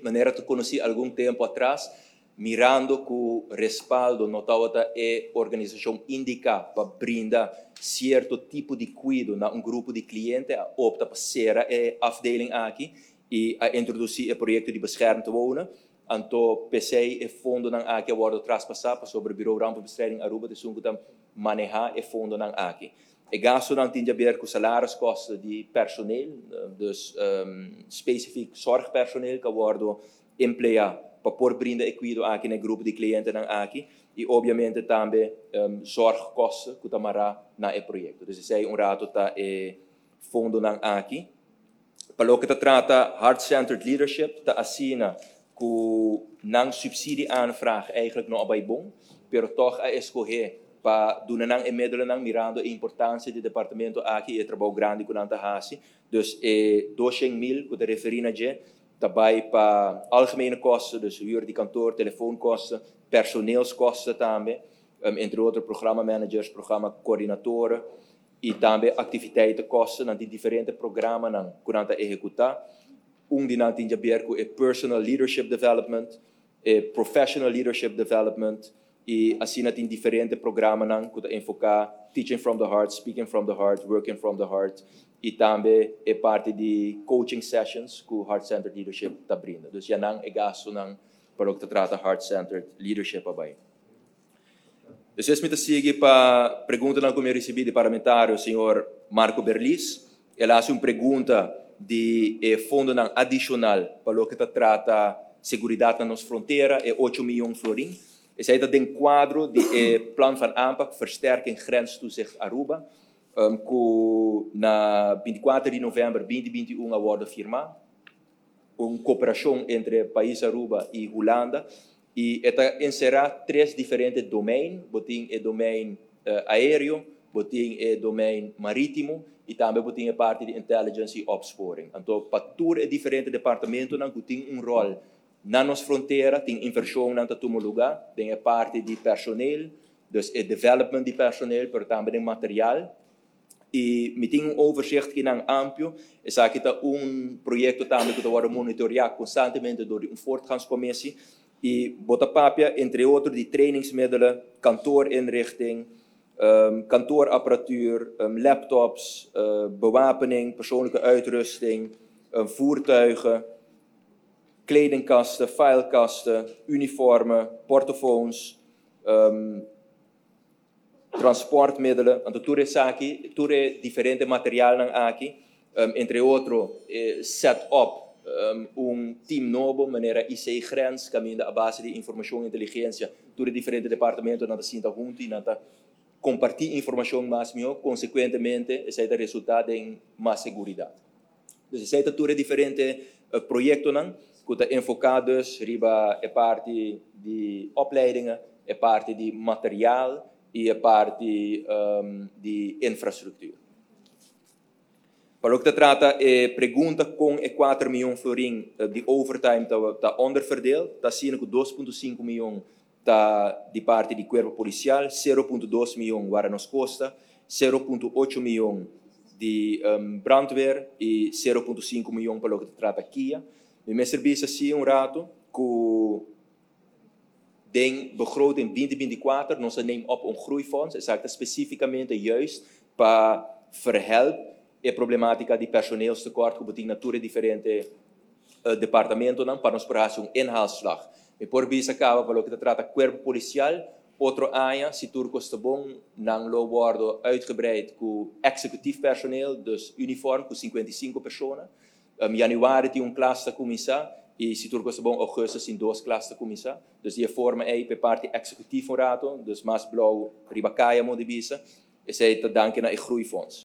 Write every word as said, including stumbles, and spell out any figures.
maneira que conheci algum tempo atrás, mirando que o respaldo notava é a organização indica para brindar certo tipo de cuidado a um grupo de clientes, opta para ser a afdeling aqui e a introduzir o projeto de beschermd wonen. Então, P C e fundo não aqui worden traspassado sobre o Bureau Rampenbestrijding Aruba, de sungo tam manejar e fundo não aqui. E gasto não tinha a ver com salariskosten de personeel, dus um, specifiek zorgpersoneel que worden empleado para pôr brindar equido aqui no grupo de clientes não aqui e obviamente também um, zorgkosten que tamará na e projeto. Dus é um rato tá e fundo não aqui. Para o que trata heart-centered leadership, tá assina que não subsídio aanvraag eigenlijk não é bom, pero toch a escolher para donar e middelen não mirando a importância do departamento aqui e trabalho grande que não está fazendo. Dus é duizend mil que te referina je, daarbij para algemene kosten, dus huur de kantoor, telefoonkosten, personeelskosten também, um, entre outros programmamanagers, programmacoördinatoren e também activiteitenkosten aan die diferentes programma's que não está executar. Um de nós tem a ver com personal leadership development, e professional leadership development, e assim nós tem diferentes programas que enfocar teaching from the heart, speaking from the heart, working from the heart, e também é parte de coaching sessions que o heart-centered leadership está brindando. Então, já não é gasto para o que trata heart-centered leadership abai. Então, eu me sigo para a pergunta que eu recebi do parlamentário, o senhor Marco Berlis. Ele faz uma pergunta de eh, fundo adicional para o que trata segurança nas fronteiras, é oito milhões de florins. Esse é o quadro do eh, plano van aanpak, versterking grenstoezicht Aruba, um, que na vinte e quatro de novembro de dois mil e vinte e um a worden firmado, uma cooperação entre o país Aruba e Holanda, e esta encerra três diferentes domínios, botim é domínio uh, aéreo, botim é domínio marítimo, e também botim é parte de intelligence e opsporing. Então, para todos os diferentes departamentos, não tem um rol na nossa fronteira, tem inversão não está tomando lugar, tem a parte de personal, dus é development de personal, mas também de material. E me tem um overzicht que não amplo, é aqui está um projeto também que está monitoreado constantemente por uma voortgangscommissie, e bota papia, entre outros, de trainingsmiddelen, kantoorinrichting, um, kantoorapparatuur, um, laptops, uh, bewapening, persoonlijke uitrusting, um, voertuigen, kledingkasten, filekasten, uniformen, portofoons, um, transportmiddelen, want tudo isso aqui, tudo é diferente material aqui, um, entre outros, eh, set up um, um team novo, maneira I C grens, caminho à base de informação e inteligência, tudo diferente departamento, nada sinta junto e nada compartilhar informação mais melhor, consequentemente, esse é o resultado em mais segurança. Então, esse é tudo diferente uh, projeto não, que está enfocados riba a parte de opleidingen, a parte de material e a parte um, de infraestrutura. Para o que trata é pergunta com e quatro milhões de florins de overtime está onderverdeeld, está sendo que dois vírgula cinco milhões está de parte do corpo policial, zero vírgula dois milhões para nos costa, zero vírgula oito milhões de um, brandweer e zero vírgula cinco milhões para o que trata Kia. De mijn serviço zie um rato que de begroting vinte vinte e quatro nós nemen op een groeifonds, exact specificamente juist para verhelpen a problemática de personeelstekort que betekent natuurlijk diferente uh, departamentos não para nos fazer um inhaalslag. E por isso acaba para o que trata corpo policial, outro ano se turco está bom, não lo wordt uitgebreid com executief personeel, dus uniform com cinquenta e cinco pessoas. Um, januari tem um classe de commissar e se turco está bom, augustus tem duas classes de commissar. Dus die forma aí para parte executief van rato, dus mais blauw ribacaia mo de bisa. E sei te danken naar groeifonds.